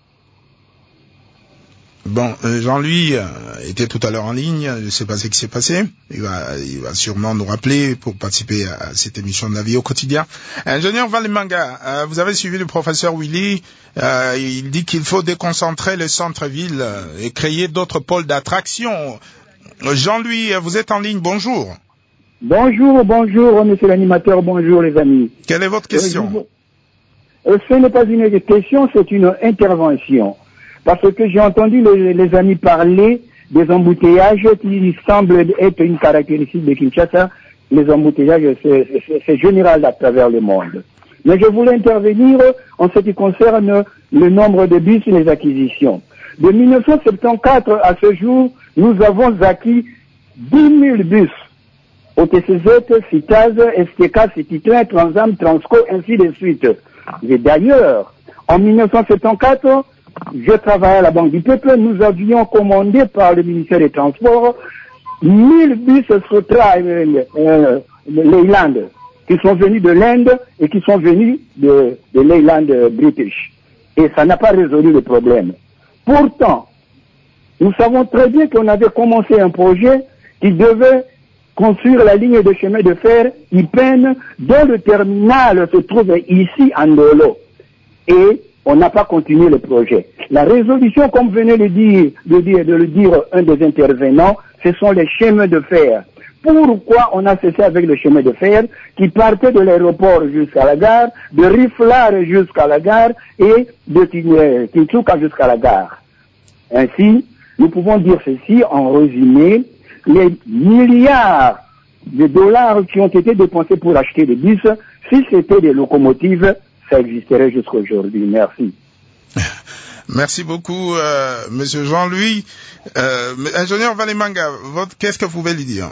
Bon, euh, Jean-Louis euh, était tout à l'heure en ligne, je ne sais pas ce qui s'est passé. Il va, il va sûrement nous rappeler pour participer à cette émission de la vie au quotidien. Ingénieur Valimanga, euh, vous avez suivi le professeur Willy. Euh, il dit qu'il faut déconcentrer le centre-ville euh, et créer d'autres pôles d'attraction. Jean-Louis, vous êtes en ligne, bonjour. Bonjour, bonjour, monsieur l'animateur, bonjour les amis. Quelle est votre question? euh, Ce n'est pas une question, c'est une intervention. Parce que j'ai entendu les, les amis parler des embouteillages qui semblent être une caractéristique de Kinshasa. Les embouteillages, c'est, c'est, c'est général à travers le monde. Mais je voulais intervenir en ce qui concerne le nombre de bus et les acquisitions. De mille neuf cent soixante-quatorze à ce jour, nous avons acquis dix mille bus. O T C Z, CITAZ, S T K, Citytrain, Transam, Transco, ainsi de suite. Et d'ailleurs, en mille neuf cent soixante-quatorze, je travaillais à la Banque du Peuple, nous avions commandé par le ministère des Transports mille bus Sotra, euh, euh, Leyland, qui sont venus de l'Inde et qui sont venus de, de Leyland British. Et ça n'a pas résolu le problème. Pourtant, nous savons très bien qu'on avait commencé un projet qui devait construire la ligne de chemin de fer I P E N, dont le terminal se trouve ici en Ndolo. Et on n'a pas continué le projet. La résolution, comme venait de, dire, de, dire, de le dire un des intervenants, ce sont les chemins de fer. Pourquoi on a cessé avec le chemin de fer qui partait de l'aéroport jusqu'à la gare, de Riflar jusqu'à la gare et de Tinsuka jusqu'à la gare? Ainsi, nous pouvons dire ceci en résumé: les milliards de dollars qui ont été dépensés pour acheter des bus, si c'était des locomotives, ça existerait jusqu'aujourd'hui. Merci. Merci beaucoup, euh, Monsieur Jean-Louis. Euh, ingénieur Valimanga, votre, qu'est-ce que vous pouvez lui dire?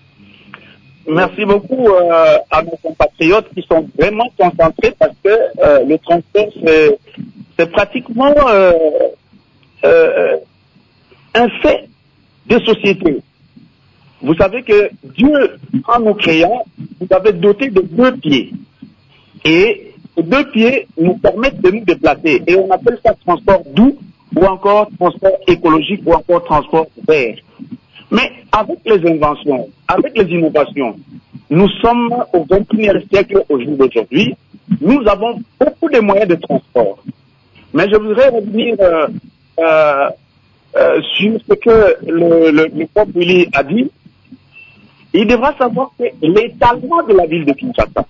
Merci beaucoup euh, à nos compatriotes qui sont vraiment concentrés parce que euh, le transport, c'est, c'est pratiquement euh, euh, un fait de société. Vous savez que Dieu, en nous créant, nous avait doté de deux pieds. Et ces deux pieds nous permettent de nous déplacer. Et on appelle ça transport doux, ou encore transport écologique, ou encore transport vert. Mais avec les inventions, avec les innovations, nous sommes au vingt et unième siècle au jour d'aujourd'hui. Nous avons beaucoup de moyens de transport. Mais je voudrais revenir euh, euh, euh, sur ce que le, le, le peuple Willy a dit, il devra savoir que l'étalement de la ville de Kinshasa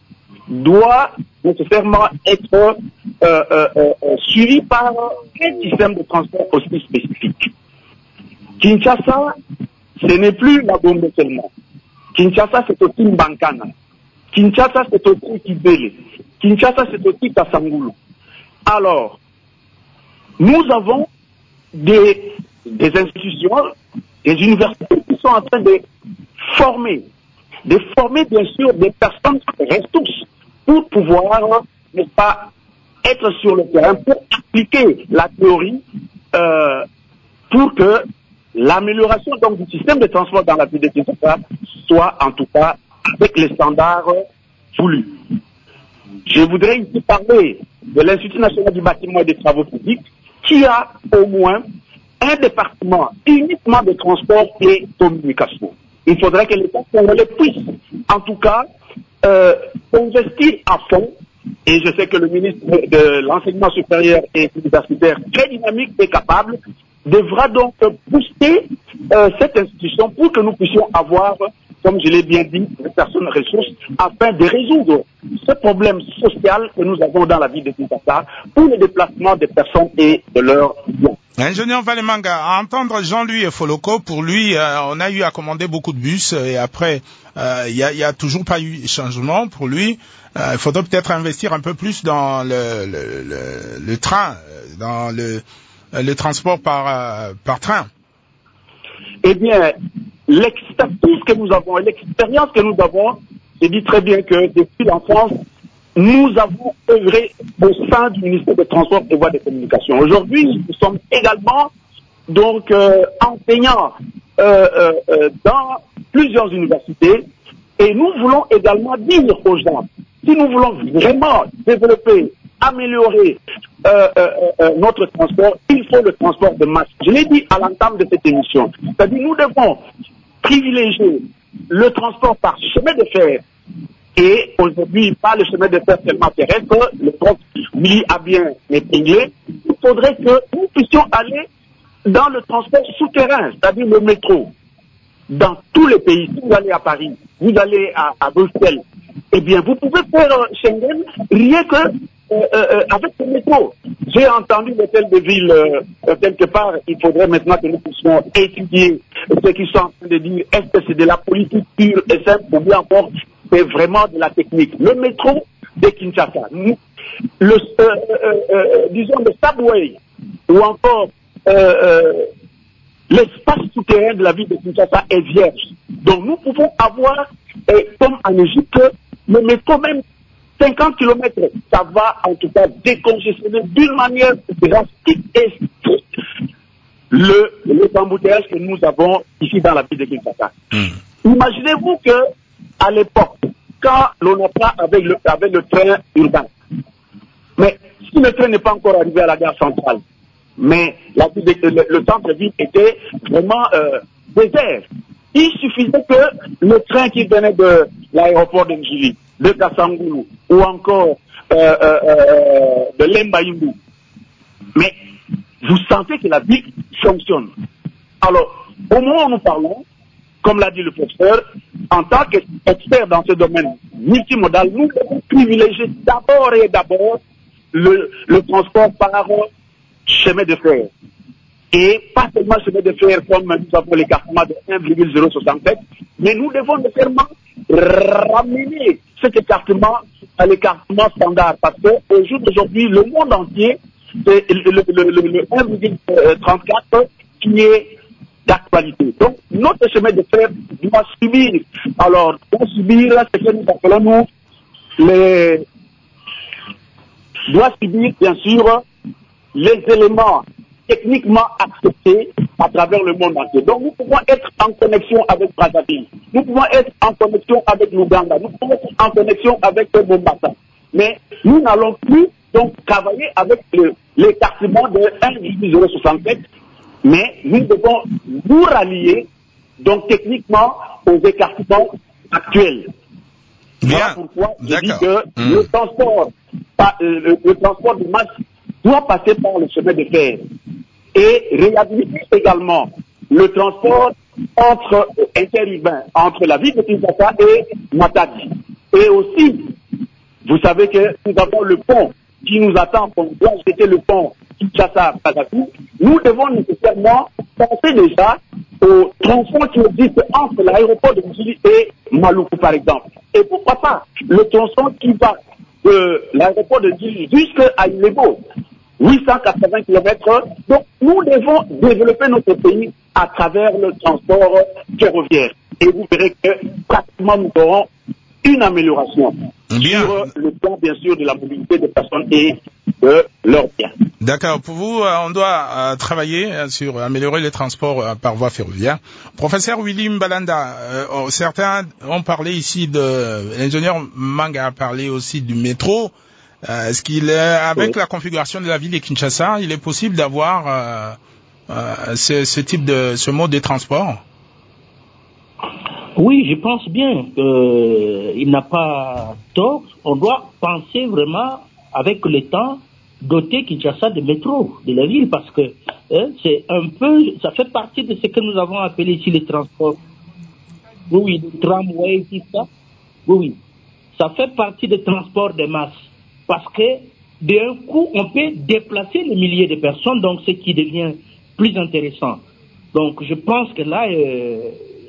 doit nécessairement être euh, euh, euh, suivi par un système de transport aussi spécifique. Kinshasa, ce n'est plus la bombe seulement. Kinshasa, c'est aussi Mbankana. Kinshasa, c'est aussi Kibele. Kinshasa, c'est aussi Kasangulu. Alors, nous avons des, des institutions, des universités qui sont en train de former, de former bien sûr des personnes ressources pour pouvoir, n'est-ce pas, être sur le terrain, pour appliquer la théorie, euh, pour que l'amélioration donc du système de transport dans la ville de Kinshasa soit en tout cas avec les standards voulus. Je voudrais ici parler de l'Institut national du bâtiment et des travaux publics qui a au moins un département uniquement de transport et communication. Il faudrait que l'État congolais puisse en tout cas euh, investir à fond, et je sais que le ministre de l'enseignement supérieur et universitaire, très dynamique et capable, devra donc booster euh, cette institution pour que nous puissions avoir, comme je l'ai bien dit, des personnes ressources afin de résoudre ce problème social que nous avons dans la ville de Kinshasa pour le déplacement des personnes et de leurs biens. Ingénieur Valemanga, à entendre Jean-Louis Foloko, pour lui, euh, on a eu à commander beaucoup de bus et après, il euh, y, a, y a toujours pas eu de changement. Pour lui, il euh, faudrait peut-être investir un peu plus dans le, le, le, le train, dans le, le transport par, euh, par train. Eh bien, l'expertise que nous avons et l'expérience que nous avons, je dis très bien que depuis l'enfance, nous avons œuvré au sein du ministère des Transports et Voies de Communication. Aujourd'hui, nous sommes également donc euh, enseignants euh, euh, euh, dans plusieurs universités et nous voulons également dire aux gens, si nous voulons vraiment développer, améliorer euh, euh, euh, notre transport, il faut le transport de masse. Je l'ai dit à l'entame de cette émission, c'est-à-dire nous devons privilégier le transport par chemin de fer. Et aujourd'hui, pas le chemin de fer seulement terrestre, le prof Willy a bien épinglé, il faudrait que nous puissions aller dans le transport souterrain, c'est-à-dire le métro. Dans tous les pays, si vous allez à Paris, vous allez à, à Bruxelles, eh bien, vous pouvez faire euh, Schengen rien que euh, euh, avec le métro. J'ai entendu l'hôtel de ville euh, quelque part, il faudrait maintenant que nous puissions étudier ce qu'ils sont en train de dire. Est-ce que c'est de la politique pure et simple ou bien encore c'est vraiment de la technique. Le métro de Kinshasa, le, euh, euh, euh, disons le subway ou encore euh, euh, l'espace souterrain de la ville de Kinshasa est vierge. Donc nous pouvons avoir, euh, comme en Égypte, le métro même cinquante kilomètres, ça va en tout cas décongestionner d'une manière drastique et stricte le, le embouteillage que nous avons ici dans la ville de Kinshasa. Mm. Imaginez-vous que à l'époque, quand l'on apprend avec le, avec le train urbain, mais si le train n'est pas encore arrivé à la gare centrale, mais la, le, le centre-ville était vraiment euh, désert. Il suffisait que le train qui venait de l'aéroport d'Ngili, de Kasangulu, ou encore euh, euh, euh, de Lembaïmbou, mais vous sentez que la ville fonctionne. Alors, au moment où nous parlons, comme l'a dit le professeur, en tant qu'expert dans ce domaine multimodal, nous devons privilégier d'abord et d'abord le, le transport par chemin de fer. Et pas seulement chemin de fer comme nous avons l'écartement de un virgule zéro soixante-sept, mais nous devons nécessairement ramener cet écartement à l'écartement standard. Parce qu'au jour d'aujourd'hui, le monde entier, c'est le, le, le, le, le un virgule trente-quatre qui est d'actualité. Donc, notre chemin de fer doit subir. Alors, doit subir, ce que nous appelons nous, les, doit subir, bien sûr, les éléments techniquement acceptés à travers le monde entier. Donc, nous pouvons être en connexion avec Brazzaville. Nous pouvons être en connexion avec l'Ouganda. Nous pouvons être en connexion avec le Mombasa. Mais nous n'allons plus, donc, travailler avec le, l'écartement de un virgule zéro soixante-sept. Mais nous devons nous rallier, donc techniquement, aux écartements actuels. Bien. Voilà pourquoi je D'accord. dis que mmh. le transport, pas, euh, le, le transport de masse doit passer par le chemin de fer. et réhabiliter également le transport entre interurbain, entre la ville de Kinshasa et Matadi. Et aussi, vous savez que nous avons le pont qui nous attend, on doit jeter le pont Kinshasa-Kazatu. Nous devons nécessairement penser déjà au tronçon qui existe entre l'aéroport de Njili et Maluku, par exemple. Et pourquoi pas le tronçon qui va de l'aéroport de Njili jusqu'à Ilebo, huit cent quatre-vingts kilomètres. Donc, nous devons développer notre pays à travers le transport ferroviaire. Et vous verrez que pratiquement nous aurons une amélioration bien. Sur le plan, bien sûr, de la mobilité des personnes et de leurs biens. D'accord. Pour vous, on doit travailler sur améliorer les transports par voie ferroviaire. Professeur Willy Mbalanda, euh, certains ont parlé ici de, l'ingénieur Manga a parlé aussi du métro. Euh, est-ce qu'il est, avec oui. la configuration de la ville de Kinshasa, il est possible d'avoir euh, euh, ce, ce type de, ce mode de transport? Oui, je pense bien qu'il n'a pas tort. On doit penser vraiment, avec le temps, doter Kinshasa de métro de la ville, parce que hein, c'est un peu, ça fait partie de ce que nous avons appelé ici les transports. Oui, oui, le tramway, tout ça. Oui, oui. Ça fait partie des transports de masse. Parce que d'un coup, on peut déplacer les milliers de personnes, donc ce qui devient plus intéressant. Donc je pense que là, euh,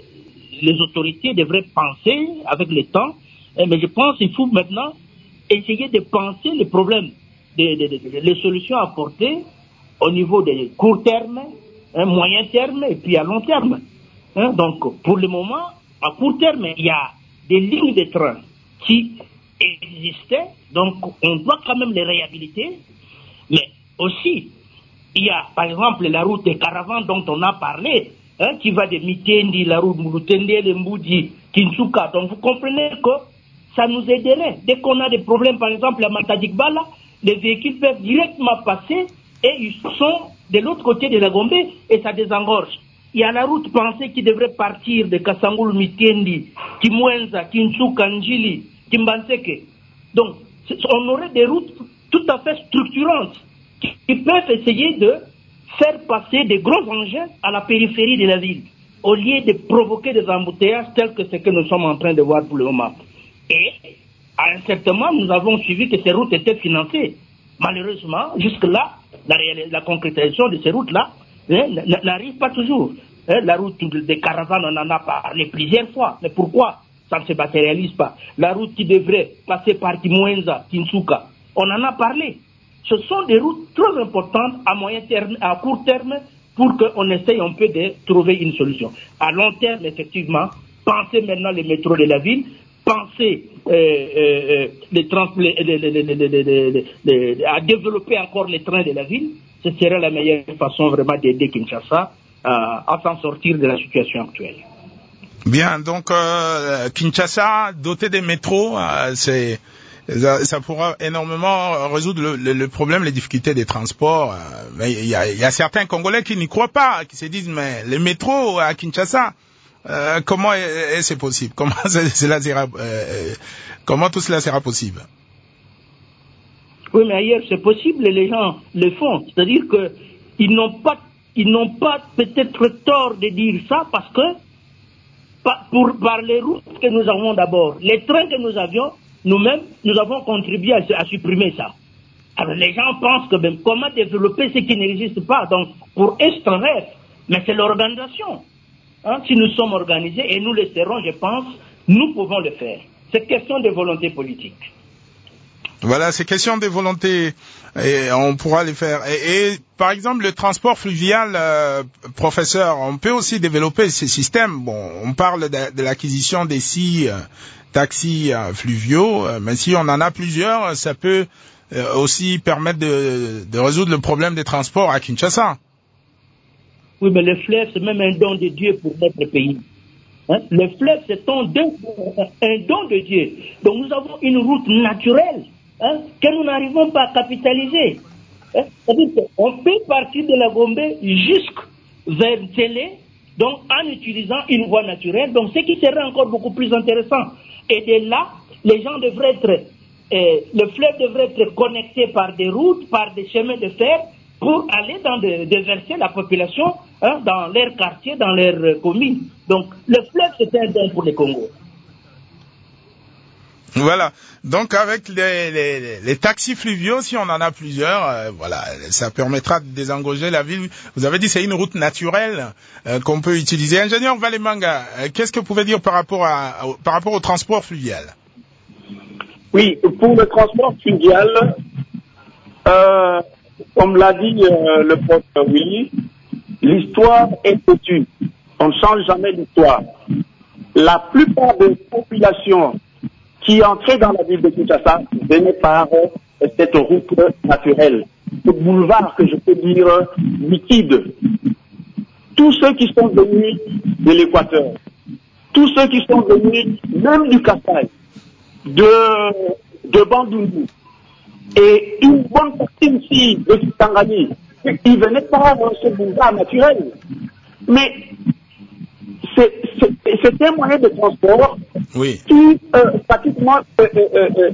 les autorités devraient penser avec le temps, mais je pense qu'il faut maintenant essayer de penser les problèmes, les, les, les solutions à apporter au niveau des court terme, hein, moyen terme et puis à long terme. Hein, donc pour le moment, à court terme, il y a des lignes de train qui existaient, donc on doit quand même les réhabiliter, mais aussi il y a par exemple la route des caravanes dont on a parlé, hein, qui va de Mitendi, la route Moulutende, le Mboudi, Kinsuka. Donc vous comprenez que ça nous aiderait. Dès qu'on a des problèmes, par exemple à Matadikbala, les véhicules peuvent directement passer et ils sont de l'autre côté de la Gombe et ça désengorge. Il y a la route pensée qui devrait partir de Kasangulu, Mitendi, Kimwenza, Kinsuka, Njili, Kimbanseke. Donc on aurait des routes tout à fait structurantes qui peuvent essayer de faire passer des gros engins à la périphérie de la ville, au lieu de provoquer des embouteillages tels que ce que nous sommes en train de voir pour le moment. Et, à un certain moment, nous avons suivi que ces routes étaient financées. Malheureusement, jusque-là, la, la concrétisation de ces routes-là hein, n'arrive pas toujours. Hein, la route des caravanes, on en a parlé plusieurs fois. Mais pourquoi ça ne se matérialise pas? La route qui devrait passer par Kimwenza, Kinsuka, on en a parlé. Ce sont des routes très importantes à moyen terme, à court terme, pour qu'on essaye un peu de trouver une solution. À long terme, effectivement, pensez maintenant les métros de la ville, pensez euh, euh, les trans, les, les, les, les, les, à développer encore les trains de la ville. Ce serait la meilleure façon vraiment d'aider Kinshasa euh, à s'en sortir de la situation actuelle. Bien, donc euh, Kinshasa, doté des métros, euh, c'est Ça, ça pourra énormément résoudre le, le, le problème, les difficultés des transports. Mais il y a, y a certains Congolais qui n'y croient pas, qui se disent mais les métros à Kinshasa, euh, comment est, est c'est possible? Comment cela sera, euh, comment tout cela sera possible? Oui, mais ailleurs c'est possible, et les gens le font. C'est-à-dire que ils n'ont pas, ils n'ont pas peut-être tort de dire ça parce que par, pour par les routes que nous avons d'abord, les trains que nous avions. Nous-mêmes, nous avons contribué à, à supprimer ça. Alors les gens pensent que ben, comment développer ce qui n'existe pas. Donc pour eux c'est un rêve, mais c'est l'organisation. Hein, si nous sommes organisés, et nous le serons, je pense, nous pouvons le faire. C'est question de volonté politique. Voilà, c'est question de volonté et on pourra le faire. Et, et par exemple, le transport fluvial, euh, professeur, on peut aussi développer ces systèmes. Bon, on parle de, de l'acquisition des six euh, taxis euh, fluviaux, euh, mais si on en a plusieurs, ça peut euh, aussi permettre de, de résoudre le problème des transports à Kinshasa. Oui, mais le fleuve, c'est même un don de Dieu pour notre pays. Hein? Le fleuve, c'est un don, un don de Dieu. Donc nous avons une route naturelle hein, que nous n'arrivons pas à capitaliser. Hein? C'est-à-dire qu'on peut partir de la Gombe jusqu'à Télé, donc en utilisant une voie naturelle, donc ce qui serait encore beaucoup plus intéressant. Et de là, les gens devraient être, euh, le fleuve devrait être connecté par des routes, par des chemins de fer, pour aller dans de, déverser la population hein, dans leurs quartiers, dans leurs euh, communes. Donc le fleuve, c'est un don pour les Congos. Voilà. Donc avec les, les, les taxis fluviaux, si on en a plusieurs, euh, voilà, ça permettra de désengorger la ville. Vous avez dit c'est une route naturelle euh, qu'on peut utiliser. Ingénieur Valemanga, euh, qu'est-ce que vous pouvez dire par rapport à, à par rapport au transport fluvial? Oui, pour le transport fluvial, euh, comme l'a dit euh, le professeur Willy, l'histoire est têtue. On ne change jamais l'histoire. La plupart des populations qui entraient dans la ville de Kinshasa venaient par euh, cette route naturelle, ce boulevard que je peux dire liquide. Tous ceux qui sont venus de l'Équateur, tous ceux qui sont venus même du Kasaï, de, de Bandundu, et une bonne partie aussi de Kisangani, ils venaient par ce boulevard naturel. Mais c'est, c'est, c'est un moyen de transport oui. qui, euh, pratiquement, euh, euh, euh,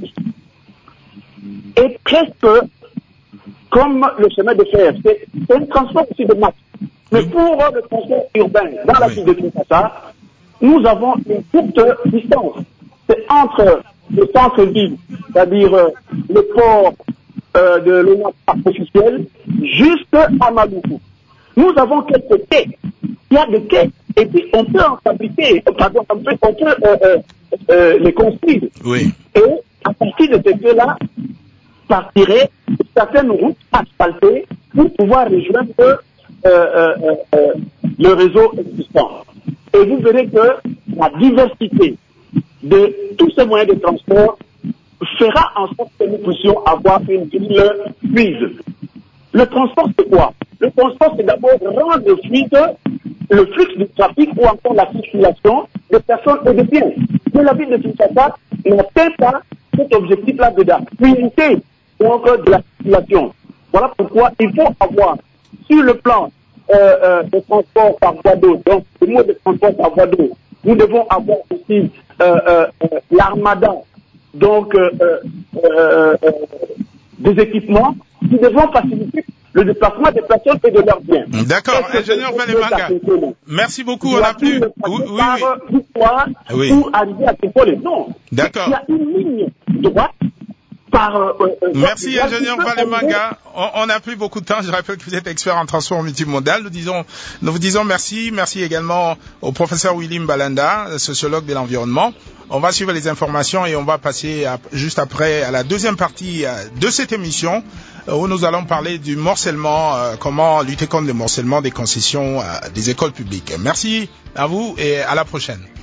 est presque comme le chemin de fer. C'est, c'est un transport aussi de masse. Mais pour euh, le transport urbain dans la ville oui. de Kinshasa, nous avons une courte distance. C'est entre le centre-ville, c'est-à-dire euh, le port euh, de l'O N A P officiel, juste à Maluku. Nous avons quelques quais. Il y a des quais. Et puis on peut en fabriquer, pardon, on peut, on peut euh, euh, euh, les construire. Oui. Et à partir de ces quais-là, partirait certaines routes asphaltées pour pouvoir rejoindre euh, euh, euh, le réseau existant. Et vous verrez que la diversité de tous ces moyens de transport fera en sorte que nous puissions avoir une ville fluide. Le transport, c'est quoi? Le transport, c'est d'abord rendre fluide le flux du trafic ou encore la circulation de personnes et de biens. Mais la ville de Kinshasa n'atteint pas cet objectif-là de la fluidité donc de la circulation. Voilà pourquoi il faut avoir sur le plan euh, euh, de transport par voie d'eau, donc le mode de transport par voie d'eau, nous devons avoir aussi euh, euh, euh, l'armada, donc euh, euh, euh, des équipements qui devront faciliter le déplacement des personnes et de leurs biens. D'accord, ingénieur Valemanga. Merci beaucoup, on a plus. Oui, oui, oui. Pour arriver à Tripoli. Non. D'accord. Il y a une ligne droite. Par, euh, euh, Merci, ingénieur Valemanga. On n'a plus beaucoup de temps. Je rappelle que vous êtes expert en transport multimodal. Nous disons, nous vous disons merci. Merci également au professeur Willy Mbalanda, sociologue de l'environnement. On va suivre les informations et on va passer à, juste après à la deuxième partie de cette émission où nous allons parler du morcellement, euh, comment lutter contre le morcellement des concessions euh, des écoles publiques. Merci à vous et à la prochaine.